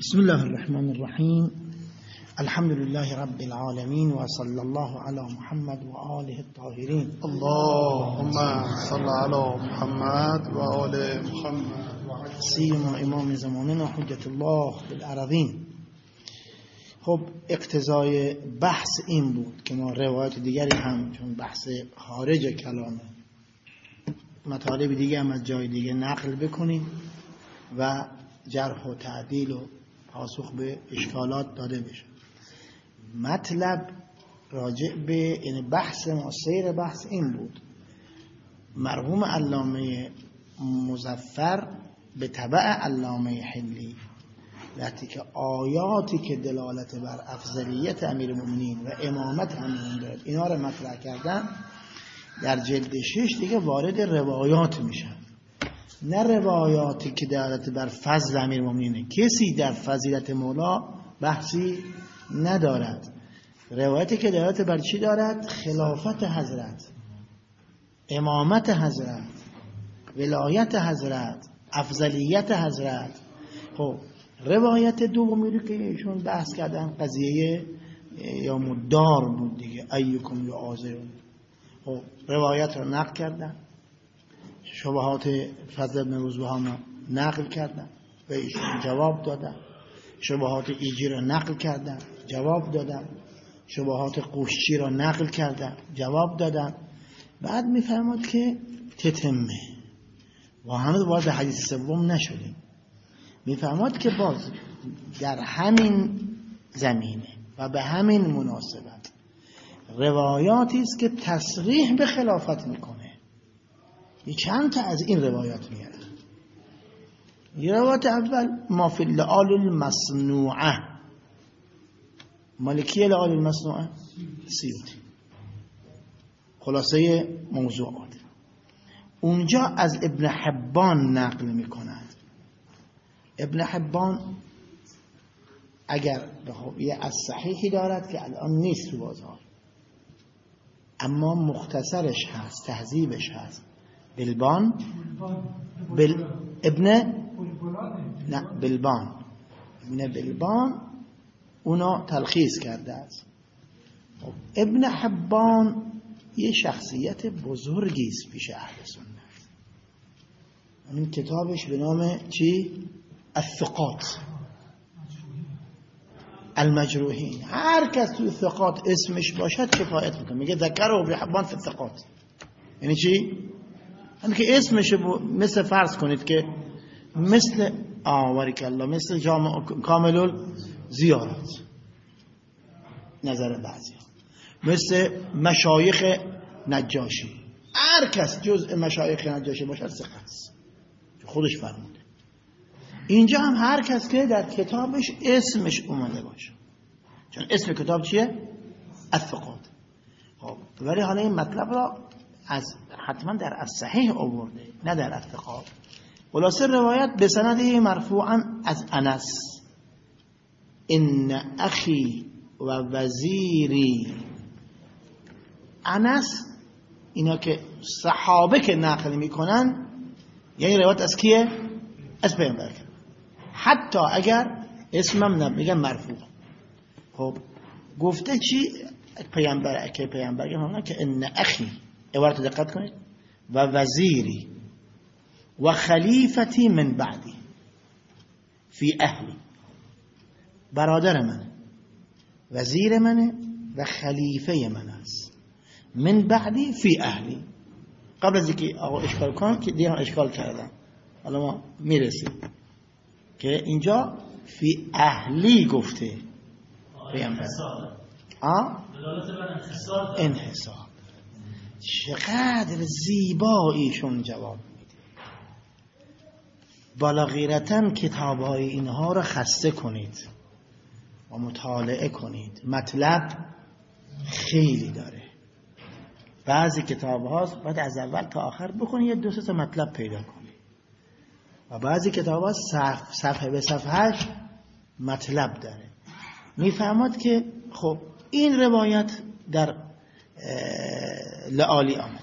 بسم الله الرحمن الرحیم. الحمد لله رب العالمین و صلی الله علی محمد و آله الطاهرین. اللهم صل علی محمد و آل محمد. سیما امام زماننا حجت الله بالارضین. خب اقتضای بحث این بود که ما روایت دیگری هم، چون بحث خارج کلامه، مطالب دیگه هم از جای دیگه نقل بکنیم و جرح و تعدیل و پاسخ به اشکالات داده بشه. مطلب راجع به این بحث ما، سیر بحث این بود: مرحوم علامه مظفر به تبع علامه حلی وقتی که آیاتی که دلالت بر افضلیت امیرالمومنین و امامت امیرالمومنین دارد اینا رو مطرح کردن، در جلد 6 دیگه وارد روایات میشن، نه روایاتی که دلالت بر فضل امیرالمومنین. کسی در فضیلت مولا بحثی ندارد. روایتی که دلالت بر چی دارد؟ خلافت حضرت، امامت حضرت، ولایت حضرت، افضلیت حضرت. خب روایت دومی رو که ایشون بحث کردن قضیه یا مدار بود دیگه، ایکم یعاذرون. خب روایت رو نقل کردن، شبهات فضل بن روزبهان نقل کردن و ایشون جواب دادن، شبهات ایجی رو نقل کردن، جواب دادن، شبهات قوشچی رو نقل کردن، جواب دادن. بعد میفرماد که تتمه و هنوز وارد حدیث سوم نشدیم. میفرماد که باز در همین زمینه و به همین مناسبت روایاتی است که تصریح به خلافت میکنه. چند تا از این روایات میاره. یه روایت اول ما فی اللعال المصنوعه، مالکی لعال المصنوعه سیوطی، خلاصه موضوعات. اونجا از ابن حبان نقل میکند. ابن حبان اگر یه از صحیحی دارد که الان نیست تو بازار، اما مختصرش هست، تهذیبش هست، بلبان ابن بلبان اونا تلخیص کرده است. ابن حبان یه شخصیت بزرگی است پیش اهل سنت. این کتابش به نام چی؟ الثقات المجروحین. هر کس توی ثقات اسمش باشد کفایت میکنه. میگه ذکر ابن حبان فی الثقات. یعنی چی؟ همین که اسمش مثل فرض کنید که مثل بارک الله، مثل جامع کامل زیارت نظر بعضی، مثل مشایخ نجاشی. هر کس جزء مشایخ نجاشی باشد ثقه است، خودش فرموده. اینجا هم هر کس که در کتابش اسمش اومده باشه، چون اسم کتاب چیه؟ الثقات. خب ولی حالا این مطلب را از حتما در الصحیح آورده، نه در الثقات. خلاصه روایت به سنده مرفوعا از انس: ان اخی و وزیری. انس اینا که صحابه که نقل میکنن، یعنی روایت از کیه؟ از پیامبر. حتی اگر اسمم نمیگن مرفوع. خب گفته چی؟ پیامبر که پیامبر که ان اخی، عبارت دقت کنید، و وزیری و خلیفتی من بعدی فی اهلی. برادر منه، وزیر منه و خلیفه من است. من بعدی فی اهلی. قبل از اینکه آقا اشکال کنم که دیگه اشکال کردم، حالا ما میرسیم که اینجا فی اهلی گفته پیامبر. انحصار. چقدر زیباییشون جواب میده. بالا غیرتاً کتاب‌های اینها رو خسته کنید و مطالعه کنید. مطلب خیلی داره. بعضی کتاب‌ها باید از اول تا آخر بخونید، یه دو سه مطلب پیدا کنید. و بعضی کتاب‌ها صفحه به صفحهش مطلب داره. میفهمد که خب این روایت در لعالی آمده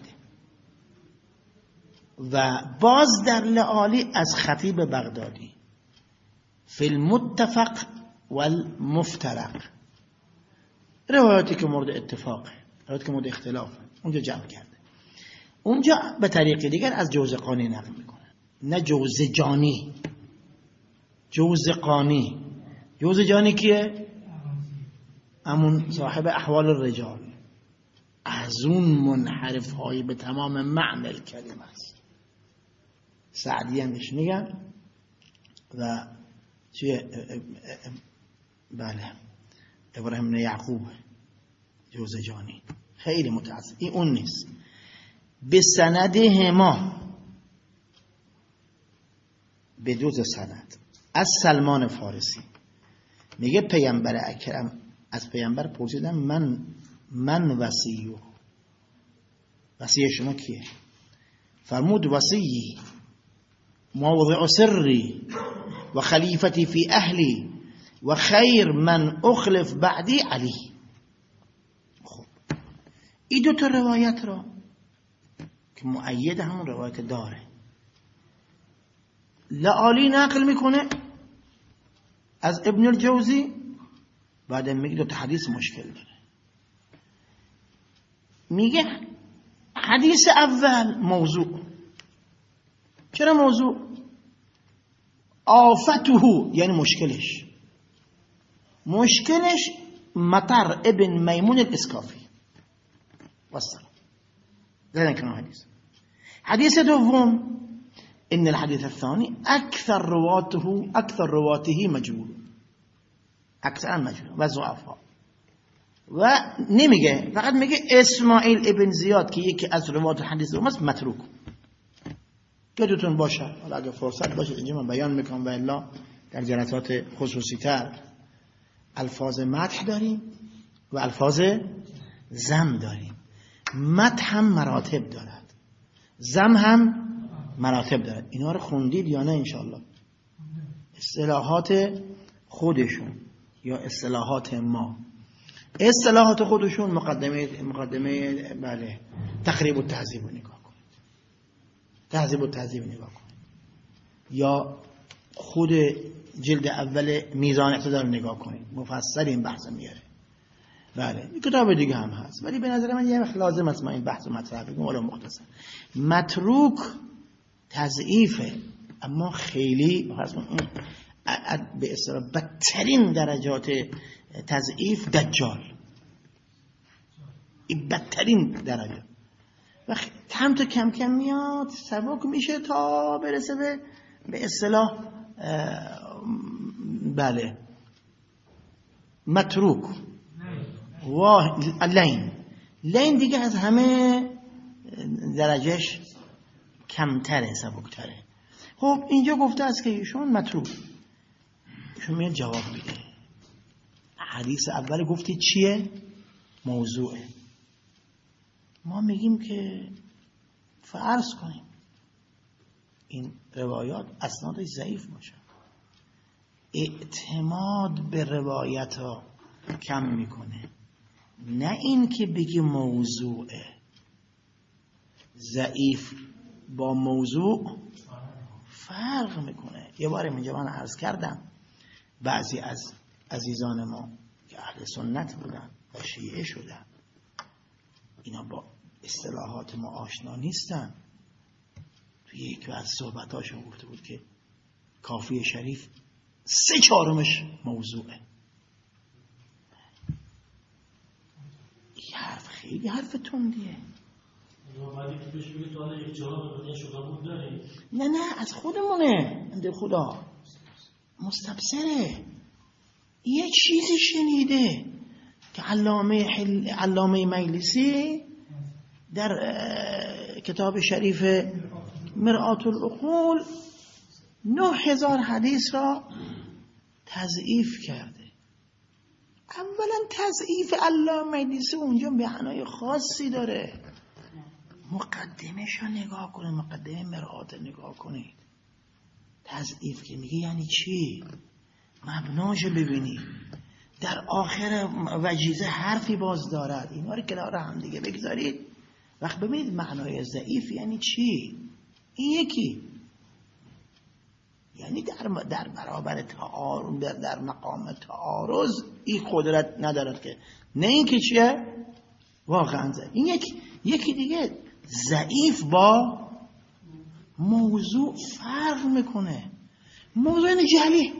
و باز در لعالی از خطیب بغدادی فی المتفق والمفترق، روایاتی که مورد اتفاق، روایاتی که مورد اختلاف، اونجا جمع کرده. اونجا به طریق دیگر از جوزقانی نقل میکنه، نه جوزجانی. جوزقانی، جوزجانی کیه؟ همون صاحب احوال الرجال، از اون منحرف های به تمام معنی کلمه است. سعدی همش میگن و چیه؟ بله، ابراهیم بن یعقوب جوزجانی، خیلی متعصب. این اون نیست. به سندهما، به دو سند، از سلمان فارسی میگه پیامبر اکرم، از پیامبر پرسیدم من وصیه، وصیه شما کیه؟ فرمود وصیی موضع سری و خلیفتی فی اهلی و خیر من اخلف بعدی علی. خب این دو تا روایت را که مؤید همون روایت داره لعالی نقل میکنه از ابن الجوزی، بعد میگه دو تا حدیث مشکل داره. میگه حدیث اول موضوع. چرا موضوع؟ آفته، یعنی مشکلش مطر ابن میمون الاسکافی وصل زدن کنه حدیث. حدیث دوم ان الحديث الثاني اكثر رواته مجهول، اکثرا مجهول و ضعفا. و نمیگه، فقط میگه اسماعیل ابن زیاد که یکی از روات حدیث دوم متروک. یادتون باشه، حالا اگه فرصت باشه اینجا من بیان میکنم، و الا در جلسات خصوصی تر الفاظ مدح داریم و الفاظ ذم داریم. مدح هم مراتب دارد، ذم هم مراتب دارد. اینا رو خوندید یا نه؟ انشالله اصطلاحات خودشون یا اصطلاحات ما، اصطلاحات خودشون مقدمه بله تقریب التهذیب رو نگاه کنید، تهذیب التهذیب نگاه کنید، یا خود جلد اول میزان اقتدار رو نگاه کنید، مفصل این بحث میاره. بله این کتاب دیگه هم هست، ولی به نظر من یه وقت لازم است من این بحث رو مطرح بگم. ولی مختصر متروک تضعیفه، اما خیلی به اصطلاح بدترین درجات تضعیف دجال، این بدترین درجه، و کم تا کم کم میاد سبک میشه تا برسه به اصطلاح بله متروک و لین دیگه از همه درجهش کمتره، سبکتره. خب اینجا گفته است که ایشون متروک، ایشون میاد جواب میده. حدیث اول گفتی چیه؟ موضوعه. ما میگیم که فرض کنیم این روایات اسنادش ضعیف باشه، اعتماد به روایت ها کم میکنه، نه این که بگی موضوعه. ضعیف با موضوع فرق میکنه. یه بار اینجا من عرض کردم بعضی از عزیزان ما که اهل سنت بودن و شیعه شدن، اینا با اصطلاحات ما آشنا نیستن. توی یکی از صحبتاشون گفته بود که کافی شریف 3/4 موضوعه. این حرف خیلی حرف تندیه. نه از خودمونه، عند خدا مستبصره. یه چیزی شنیده که علامه مجلسی در کتاب شریف مرآت العقول 9000 حدیث را تضعیف کرده. اولا تضعیف علامه مجلسی اونجا معنای خاصی داره. مقدمش رو نگاه کنید، مقدمه مرآت نگاه کنید. تضعیف که میگه یعنی چی؟ مبناشو ببینید. در آخر وجیزه حرفی باز دارد. اینا رو کنار هم دیگه بگذارید، وقت ببینید معنای ضعیف یعنی چی. این یکی. یعنی در برابر در مقام تعارض این قدرت ندارد که نه اینکه چیه واقعا ضعیف. این یکی دیگه ضعیف با موضوع فرق میکنه. موضوع جلی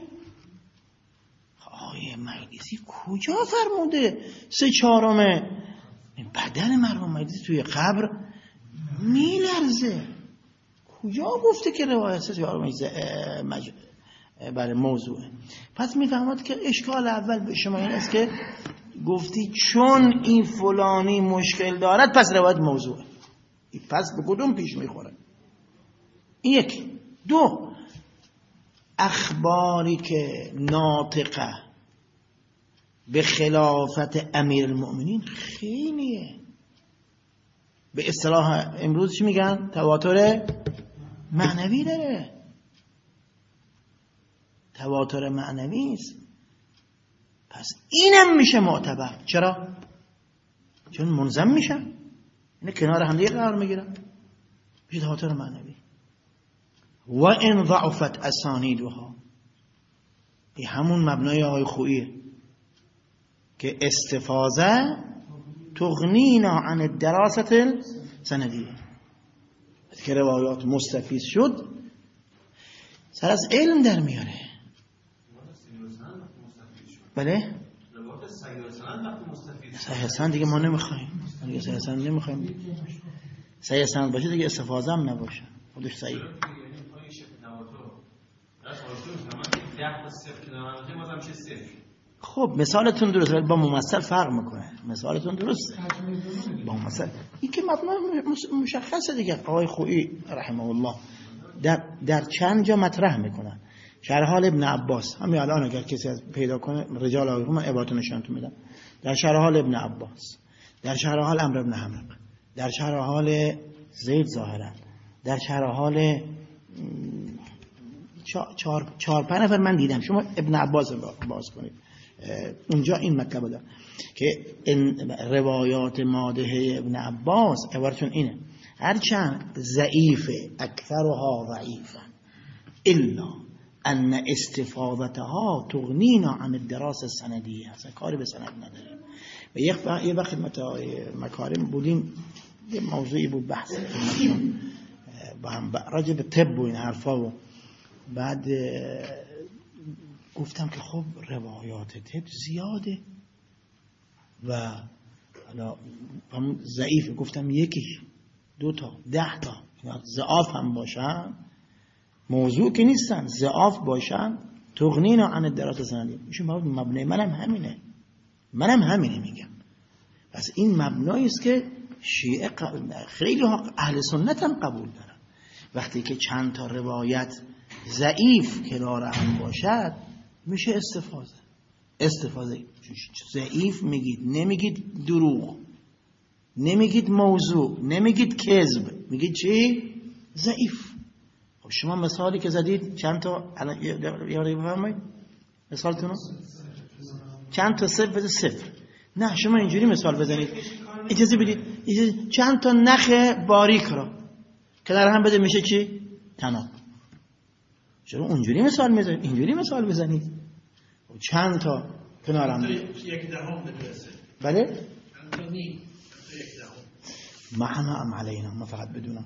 آیه مجلسی کجا فرموده 3/4 بدن مرحوم مجلسی توی قبر میلرزه؟ کجا گفته که روایت 3/4 برای موضوعه؟ پس میفهمد که اشکال اول به شما این است که گفتی چون این فلانی مشکل دارد پس روایت موضوعه. پس به کدوم پیش میخوره؟ یک. دو، اخباری که ناطقه به خلافت امیر المؤمنین خیلیه. به اصطلاح امروز چی میگن؟ تواتر معنوی داره. تواتر معنوی است. پس اینم میشه معتبر. چرا؟ چون منظم میشن، یعنی کنار هم دیگه قرار میگیرن، میشه تواتر معنوی. و ان ضعفت اسانیدها، این همون مبنای آقای خوییه که استفاضه تغنینا عن الدراسة السندیه، که روایات مستفیض شد سر از علم در میاره. بله صحیح سند دیگه ما نمیخوایم، دیگه صحیح سند نمیخوایم. صحیح سند باشه دیگه استفاضه هم نباشه، خودش صحیح. خب مثالتون درسته ولی با ممثل فرق میکنه. مثالتون درسته با ممثل، این که مبنا مشخصه دیگه. آقای خویی رحمه الله در چند جا مطرح میکنن. شرح حال ابن عباس، همین الان اگر کسی از پیدا کنه رجال آقای خویی من عبارت نشانتون میدم. در شرح حال ابن عباس، در شرح حال عمرو بن حمرق، در شرح حال زید ظاهرا، در شرح حال 4-5 نفر من دیدم. شما ابن عباس باز کنید، اونجا این مطلب داره که روایات مادحه ابن عباس عبارتشون اینه: هرچند ضعیفه اکثرها ضعیفه الا ان استفاضتها تغنینا عن الدراسه السندیه. اصلا کاری به سند نداره. و یه وقت مکارم بودیم، یه موضوعی بود بحث با هم راجع به طب و این حرفا، و بعد گفتم که خب روایات طب زیاده و حالا ضعیف. گفتم یکی 2 تا 10 تا ضعاف هم باشن، موضوع که نیستن، ضعاف باشن، تغنینا عن الدراسه سندی. ایشون باید مبنای منم همینه میگم. پس این مبنایی است که شیعه خیلی ها اهل سنت هم قبول دارن. وقتی که چند تا روایت ضعیف کنار هم باشد میشه استفاضه. ضعیف میگید، نمیگید دروغ، نمیگید موضوع، نمیگید کذب، میگید چی؟ ضعیف. خب شما مثالی که زدید چند تا یاری بفرمایید مثالتون چند تا صفر. نه شما اینجوری مثال بزنید، اجازه بدید چند تا نخ باریک را که در هم بده میشه چی؟ تناب. چرا اونجوری مثال میزنید؟ اینجوری مثال بزنید. چند تا کنار هم 1/10 بدرسه. بله؟ 1/10 معنا ام علینا، ما فقط بدونم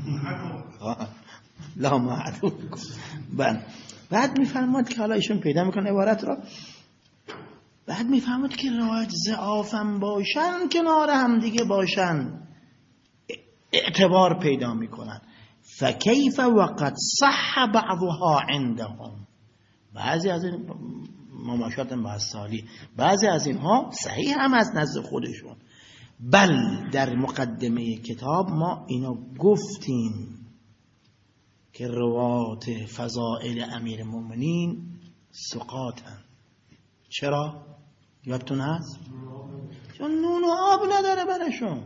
لا معدوم. بعد میفرماد که حالا ایشون پیدا میکنه عبارت را، بعد میفهمد که روایت ضعافم باشن کنار هم دیگه باشن اعتبار پیدا میکنن. فکیف وقد صح بعضها عندهم، بعضی از این مماشات بحثالی، بعضی از اینها صحیح هم از نزد خودشون. بل در مقدمه کتاب ما اینا گفتیم که روات فضائل امیر المؤمنین ثقاتن. چرا؟ یادتون هست؟ چون نون و آب نداره برشون.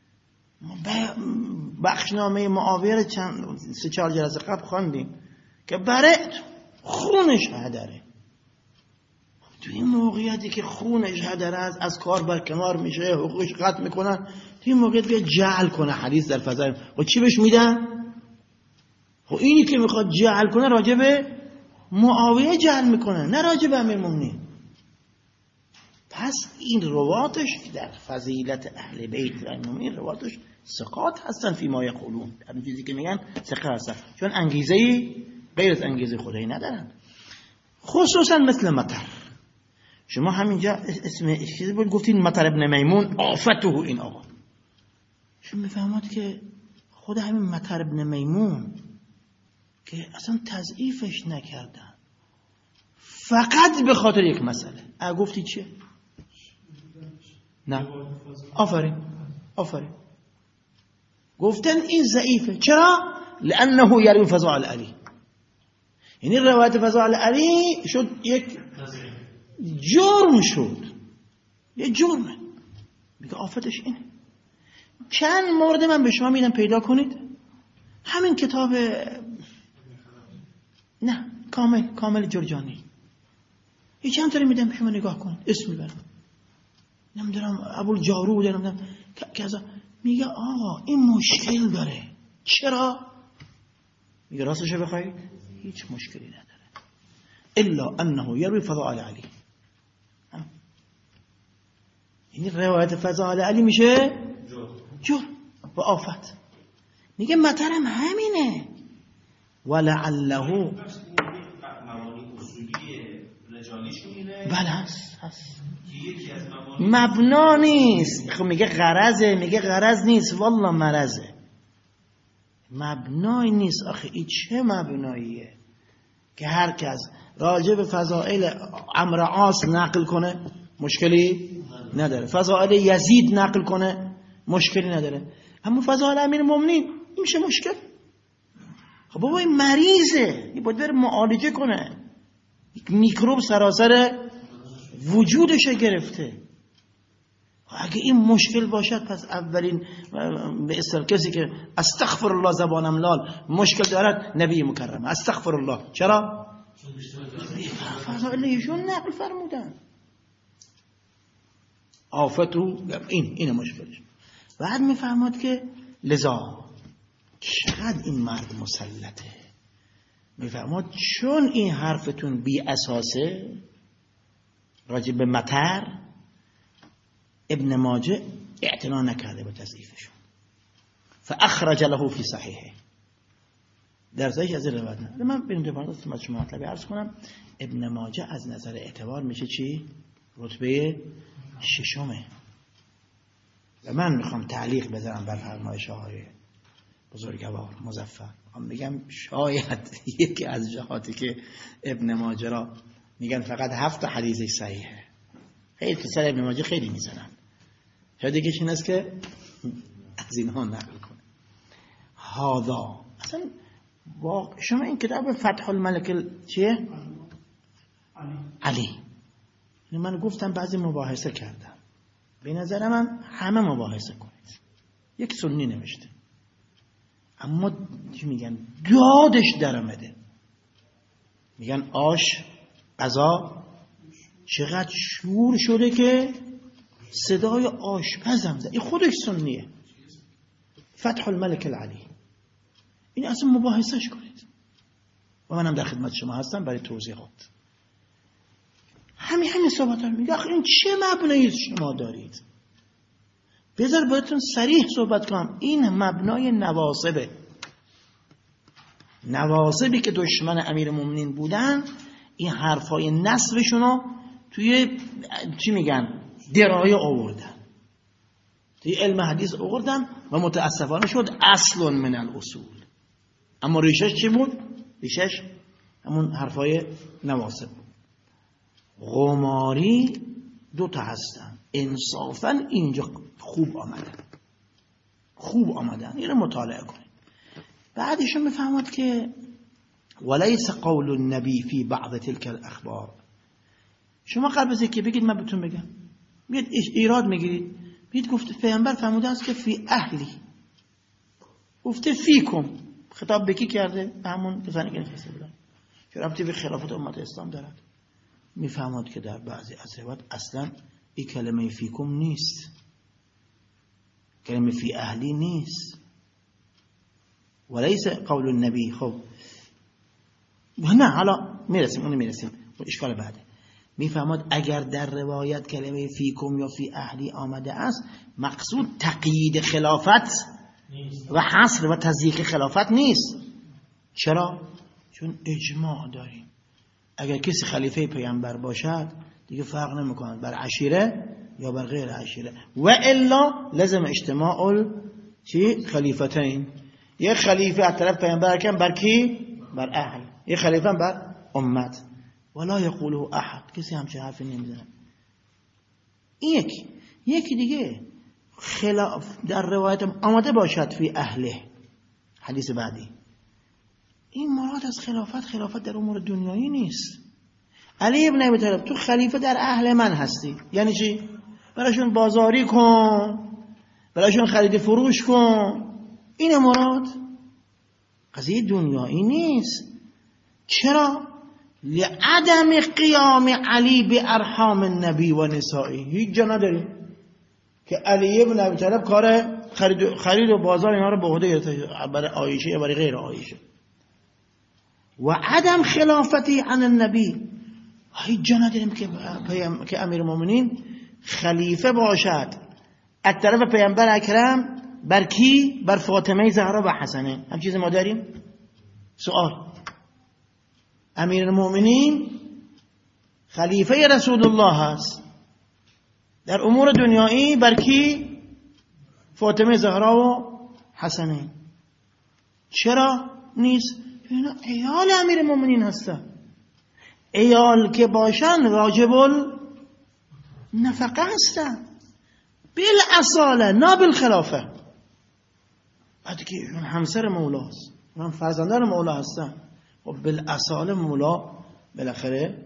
بخشنامه معاویه رو 3-4 جلسه قبل خواندیم که برای خونش هدره. تو این موقعیتی که خونش هدره از کار برکنار میشه، حقوقش قطع میکنن، تو این موقعیت بیا جعل کنه حدیث در فضائل. و چی بهش میدن؟ خب اینی که میخواد جعل کنه راجع به معاویه جعل میکنه، نه راجع به امیرالمومنین. پس این رواتش در فضیلت اهل بیت و امیرالمومنین رواتش ثقات هستن فیما یقولون، همین چیزی که میگن ثقه هستن، چون انگیزه‌ای غیر از انگیزه خدایی ندارن. خصوصا مثل مطر. شما همینجا اسم چیزی بود گفتین مطر ابن میمون آفته این آقا. شما میفهمید که خود همین مطر ابن میمون که اصلا تضعیفش نکردن فقط به خاطر یک مسئله. گفتی چیه؟ نه آفرین گفتن این ضعیفه. چرا؟ لانه یروی فضائل علی. یعنی روایت فضائل علی شد یک جرم، شد یک جرمه. میگه آفتش اینه. چند مورد من به شما میدم پیدا کنید. همین کتاب نه کامل جرجانی یه چند تا میدم شما نگاه کنید، اسم میبرم، نمیدونم ابوالجارو نمیدونم کذا. میگه آقا این مشکل داره. چرا؟ میگه راستشو بخواید هیچ مشکلی نداره الا انه یروی فضائل علی. یعنی روایت فضائل علی میشه جرم و آفت. میگه مطرم همینه ولعله بله هست مبنا نیست. خب میگه غرضه، میگه غرض نیست، والله مرضه. مبنای نیست. آخه این چه مبناییه که هر کس راجع به فضائل عمرو عاص نقل کنه مشکلی نداره، فضائل یزید نقل کنه مشکلی نداره، اما فضائل امیرالمومنین میشه مشکل. خب بابا این مریضه، این باید بره معالجه کنه. یک میکروب سراسر وجودش گرفته. اگه این مشکل باشد پس اولین به اصطلاح کسی که استغفر الله زبانم لال مشکل دارد نبی مکرم. استغفر الله. چرا؟ فضائل ایشون نقل فرمودن. آفتو این مشکلش. بعد میفهمد که لذا چقدر این مرد مسلطه. میفهمد چون این حرفتون بی اساسه راجع به مطر، ابن ماجه اعتنا نکرده به تضعیفشون، فاخرج له فی صحیحه. در صحیح از این روایت نه. من بریم دوباره شما مطلبی عرض کنم. ابن ماجه از نظر اعتبار میشه چی؟ رتبه ششمه. و من میخوام تعلیق بذارم بر فرمایش های بزرگوار مظفر. میخوام بگم شاید یکی از جهاتی که ابن ماجه را میگن فقط 7 حدیثش صحیحه، خیلی تو سر ابن ماجه خیلی میزنن، شاید یکیش این است که از اینها نقل کنه. هذا اصلا شما این کتاب فتح الملک چیه؟ علی. من گفتم بعضی مباحثه کردم، به نظر من همه مباحثه کنید. یک سنی نوشته اما چی میگن دادش در آمده، میگن آش غذا چقدر شور شده که صدای آشپزم زد. این خودش سنیه. فتح الملک العلی. این اصلا مباحثش کنید و منم در خدمت شما هستم برای توضیحات. همین صحبت ها میگه آخه این چه مبنایی شما دارید؟ بذار باید صریح صحبت کنم. این مبنای نواصبه. نواصبی که دشمن امیرالمومنین بودن این حرفای نصبشونو توی چی میگن درایه آوردن، توی علم حدیث آوردن و متاسفانه شد اصل من الاصول. اما ریشش چی بود؟ ریشش همون حرفای نواصب بود. غماری 2 تا هستن. انصافا اینجا خوب آمدن. این رو مطالعه کنید. بعدش میفهمد که ولیس قول النبی فی بعض تلك الاخبار. شما قبل از اینکه بگید من بهتون بگم میاد ایراد میگیرید. میاد گفته پیامبر فرموده است که فی اهلی، گفته فیکم. خطاب به کی کرده؟ همون کسانی که نشسته بودن. چه ربطی به خلافت امت اسلام دارد؟ میفهمد که در بعضی از روایات اصلا این کلمه فیکم نیست، کلمه فی اهلی نیست. ولیس قول النبی. خب نه حالا میرسیم اشکال بعده. میفهمد اگر در روایت کلمه فیکم یا فی اهلی آمده است، مقصود تقیید خلافت و حصر و تضییق خلافت نیست. چرا؟ چون اجماع داریم اگر کسی خلیفه پیامبر باشد دیگه فرق نمیکنه بر عشیره یا بر غیر عشیره، و الا لازم اجتماع خلیفتین. یک خلیفه از طرف پیامبر کن بر کی؟ بر اهل. یک خلیفه بر امت. ولا یقوله احد، کسی همچه حرفی نمیزنه. این یکی دیگه خلاف در روایت آمده باشد فی اهله، حدیث بعدی. این مراد از خلافت در امور دنیایی نیست. علی ابن ابی طالب تو خلیفه در اهل من هستی، یعنی چی؟ براشون بازاری کن، براشون خرید فروش کن. این مراد قضیه دنیایی نیست. چرا؟ لعدم قیام علی به ارحام النبی و نسائی. هیچ جا نداریم که علی ابن ابی طالب کار خرید و بازار اینا رو به عهده گرفته برای عایشه یا برای غیر عایشه. و عدم خلافتی عن النبی، هیچ جا نداریم که امیرالمومنین خلیفه باشد از طرف پیامبر اکرم بر کی؟ بر فاطمه زهرا و حسنه. هم چیز ما داریم؟ سوال. امیرالمومنین خلیفه رسول الله هست در امور دنیایی بر کی؟ فاطمه زهرا و حسنه. چرا نیست؟ اینا عیال امیرالمومنین هستن. عیال که باشن واجب النفقه هستن بالاصاله، نه بالخلافه. بعد که همسر مولاست، من فرزندان مولا هستن، و بالاصاله مولا بالاخره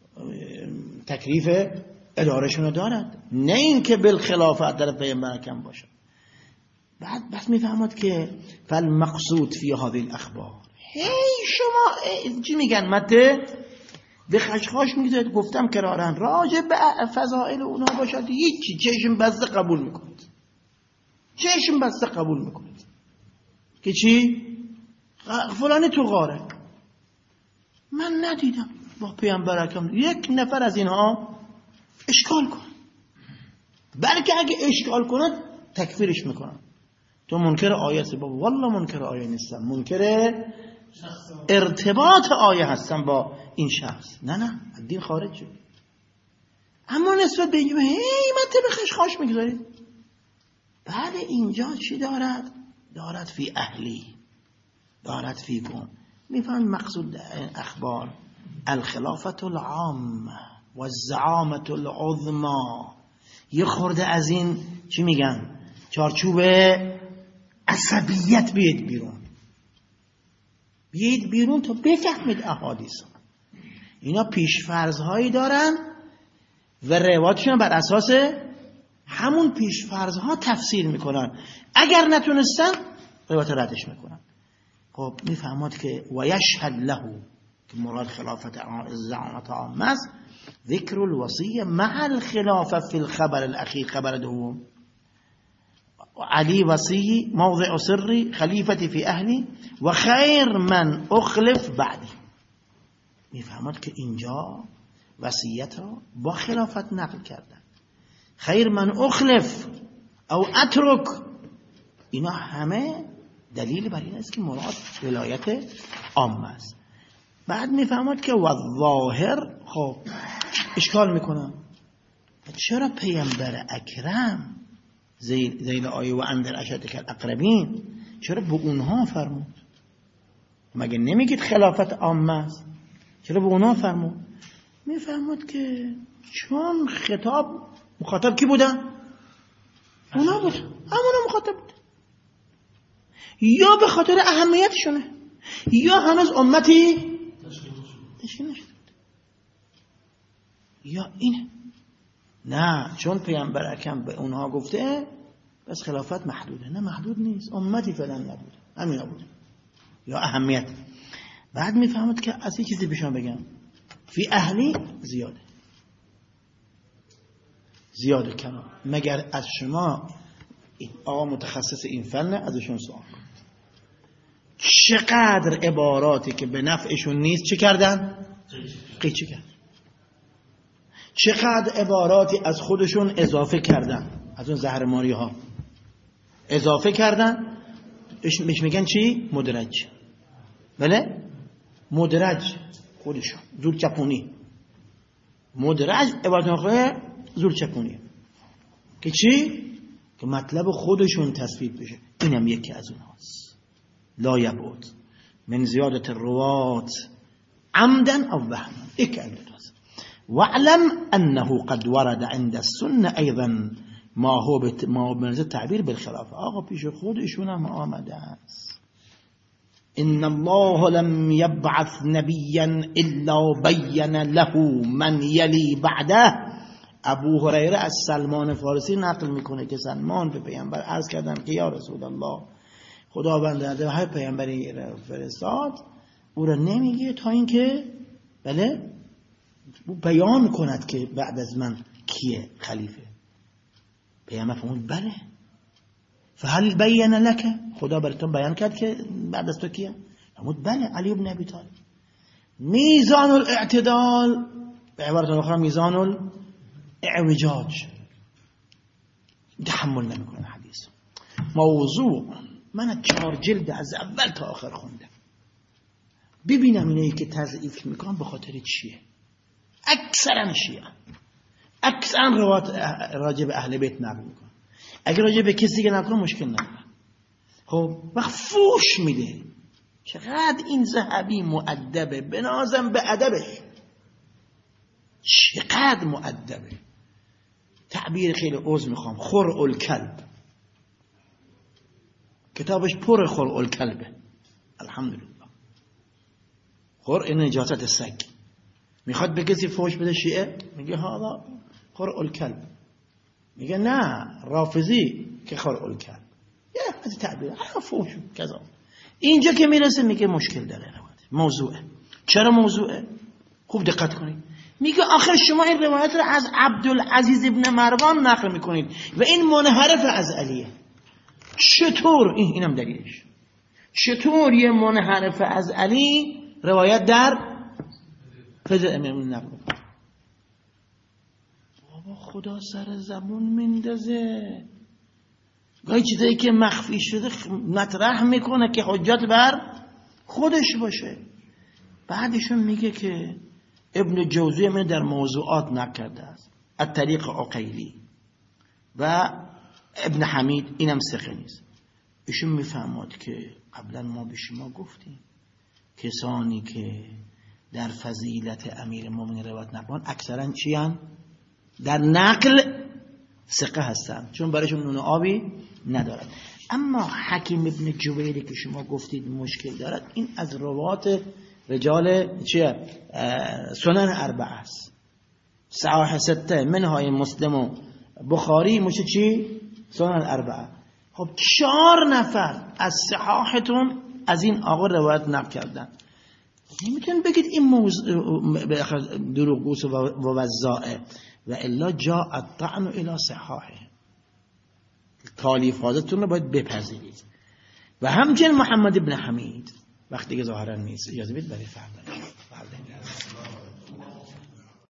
تکلیف ادارهشون رو دارد، نه این که بالخلافه در پیامبر کم باشه. بعد بس میفهمد که فالمقصود فی هذه الاخبار، شما چی میگن مته به خشخاش میگذارید. گفتم کرارن راجع به فضائل اونا باشد هیچی چشم بسته قبول میکنید، چشم بسته قبول میکنید که چی؟ فلانی تو غاره. من ندیدم با پیامبر اکرم یک نفر از اینها اشکال کن، بلکه اگه اشکال کنه تکفیرش میکنن. تو منکر آیه هستی؟ بابا والله منکر آیه نیستم، منکر ارتباط آیه هستم با این شخص. نه الدین خارج شد. اما نسبت به اینجا من تبه خشخاش میگذارید. بله اینجا چی دارد؟ دارد فی اهلی، دارد فی کن. میفهم مقصود اخبار الخلافت العامه و الزعامت العظمى. یه خورده از این چی میگن چارچوب عصبیت بیاید بیرون تا بفهمید احادیث. اینا پیشفرض‌هایی دارن و روایاتشون بر اساس همون پیشفرض‌ها تفسیر میکنن. اگر نتونستن روایت ردش میکنن. خب میفهمد که و یشهد له، که مراد خلافت زعامت عامه است، ذکر الوصیه مع الخلافه فی الخبر الاخیر، خبر دوم. علی وصی موضع سری خلیفتی فی اهلی و خیر من اخلف بعدی. میفهمد که اینجا وصیت ها با خلافت نقل کردن. خیر من اخلف او اترک، اینا همه دلیل بر این است که مراد ولایت عامه است. بعد میفهمد که و ظاهر، خب اشکال میکنم چرا پیامبر اکرم زیل آیه و اندر عشیرتک الاقربین چرا به اونها فرمود؟ مگه نمیگید خلافت عامه است؟ چرا به اونها فرمود؟ میفهمد که چون خطاب مخاطب کی بودن؟ اونا بود، همونا مخاطب بود. یا به خاطر اهمیتشونه یا هنوز امتی تشکیل نشده بود، یا اینه. نه چون پیامبر اکرم به اونها گفته بس خلافت محدوده. نه محدود نیست، امتی فعلا نبوده، همینا بوده، یا اهمیت. بعد میفهمد که از این چیزی بهشون بگم فی اهلی زیاده کنار. مگر از شما آقا متخصص این فن ازشون سوال کنید چقدر عباراتی که به نفعشون نیست چه کردن؟ قیچی کرد. چقدر عباراتی از خودشون اضافه کردن، از اون زهرماری ها اضافه کردن، بهش میگن چی؟ مدرج. بله؟ مدرج خودشون زور چپونی. مدرج عبارت آخره زور چپونی که چی؟ که مطلب خودشون تصویب بشه. اینم یکی از اونهاست. لا یبود من زیادت الروات عمدا او وهما. یک انداز. واعلم انه قد ورد عند السنه ایضا ما هو بنظر تعبیر بالخلافه. آقا پیش خودشون هم آمده است. ان الله لم يبعث نبيا الا بين له من يلي بعده. ابو هریره از سلمان فارسی نقل میکنه که سلمان به پیامبر عرض کردن که یا رسول الله خداوند در هر پیامبری فرستاد او را نمیگه تا اینکه بله بیان کند که بعد از من کیه خلیفه. پیامبر فرمود بله. فهل بین لك؟ خدا براتون بیان کرد که بعد از تو کیه؟ فرمود بله علی ابن ابی طالب. میزان الاعتدال به عبارت اخرى میزان الاعوجاج تحمل نمیکنه حدیث. موضوع من 4 جلد از اول تا آخر خوندم. ببینم اینایی که تضعیف میکنم به خاطر چیه. اکثرا شیعه، اکثرا روایت راجع به اهل بیت نقل میکنن. اگر راجع به کسی که نکنه مشکل نداره. خب وقت فوش میده. چقدر این ذهبی مؤدبه، بنازم به ادبش. چقدر مؤدبه. تعبیر خیلی عذر میخوام، خرع الکلب. کتابش پر خرع الکلبه. الحمدلله. خرع نجاست سگ. میخواد به کسی فوش بده شیعه میگه حالا خرع الکلب. میگه نه رافضی که خرع الکلب. یه از تعبیر فوش کذا. اینجا که میرسه میگه مشکل داره روایت. موضوعه. چرا موضوعه؟ خوب دقت کنید. میگه آخر شما این روایت رو از عبدالعزیز ابن مروان نقل میکنید و این منحرف از علیه. چطور؟ اینم دلیلش. چطور یه منحرف از علی روایت در فضل امام نقل میکنه؟ بابا خدا سر زبون میندازه. گاهی چیزایی که مخفی شده مطرح میکنه که حجت بر خودش باشه. بعدشون میگه که ابن جوزی من در موضوعات نکرده است الطریق عقیلی و ابن حمید اینم ثقه نیست. ایشون میفهمد که قبلا ما به شما گفتیم کسانی که در فضیلت امیر المؤمنین روایت نکنن اکثرا چی هن؟ در نقل ثقه هستن، چون برایشون نون آبی ندارد. اما حکیم ابن جویری که شما گفتید مشکل دارد، این از روات رجال چیه؟ سنن اربعه است. صحاح سته منهای مسلم و بخاری میشه چی؟ سنن اربعه. خب 4 نفر از صحاحتون از این آقا روایت نقل کردن. نمیتونن بگید این موضوع دروغگوست و وزائه و الا جاء الطعن الى صحاحه. تالیفاتتون رو باید بپذیرید. و همچنین محمد ابن حمید وقتی که ظاهرا نیست اجازه بدید برای فردا